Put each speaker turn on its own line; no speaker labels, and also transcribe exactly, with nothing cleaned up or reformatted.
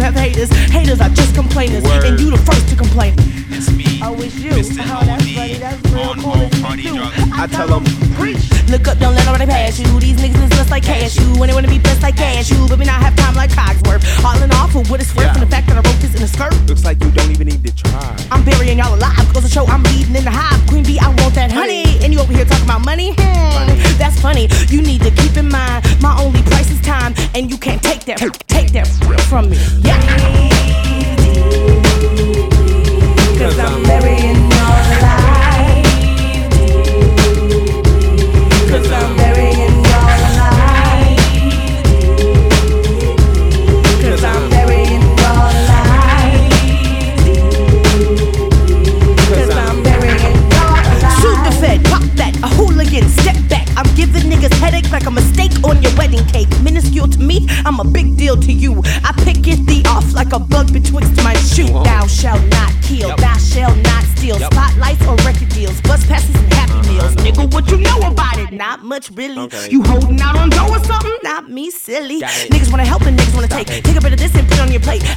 have haters. Haters are just complainers.
Word.
And you the first to complain.
It's me.
Oh, it's you.
Mister
Oh, that's
O D,
funny. That's real
on
cool.
all
It's
party
you.
drugs.
I tell them,
Preach. Look up, don't let nobody pass you. These niggas is just like cashew. When they wanna be blessed like cashew. But me not have time like Cogsworth. All in all, for what it's worth.
Yeah.
From the fact that I wrote this in a skirt.
looks like you don't even need to try.
I'm burying y'all alive. Goes to show I'm leading in the hive. Queen bee, I want that honey. And you over here talking about money? Hmm, that's funny. You need to keep in mind, my only price is time. And you can't take that, take that from me. Yeah. Cause I'm burying y'all alive. Cause I'm burying y'all alive. Cause I'm burying y'all alive. Cause I'm burying y'all alive. Shoot the fed, pop that, a hooligan, step back. I'm giving niggas headache like a mistake on your wedding cake. Minuscule to me, I'm a big deal to you. I pick it thee off like a bug betwixt my shoe.
Whoa.
Thou shalt not kill,
Yep.
thou shalt not steal.
Yep.
Spotlights or record deals, bus passes and happy meals. Nigga, what you know about it? Not much, really.
Okay.
You holding out on dough or something? Not me, silly.
Got it.
Niggas wanna help and niggas wanna take.
it.
Take a bit of this and put it on your plate.